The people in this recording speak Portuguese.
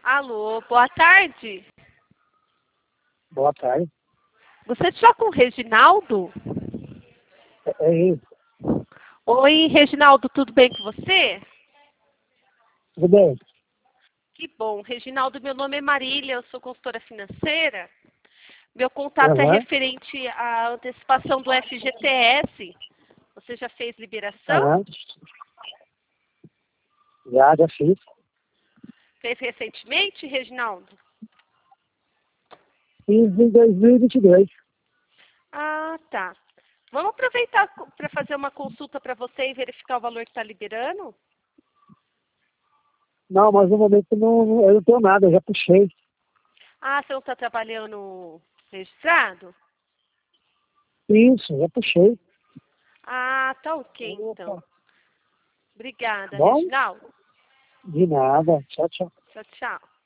Alô, boa tarde. Boa tarde. Você está com o Reginaldo? É isso. Oi, Reginaldo, tudo bem com você? Tudo bem? Que bom. Reginaldo, meu nome é Marília, eu sou consultora financeira. Meu contato é Aham, referente à antecipação do FGTS. Você já fez liberação? aham. Já fiz. Fez recentemente, Reginaldo? Fiz em 2022. Ah, tá. Vamos aproveitar para fazer uma consulta para você e verificar o valor que está liberando? Não, mas no momento eu não tenho nada, eu já puxei. Ah, você não está trabalhando registrado? Isso, já puxei. Ah, tá ok, então. Opa, Obrigada, bom? Reginaldo. De nada. Tchau, tchau. Tchau, tchau.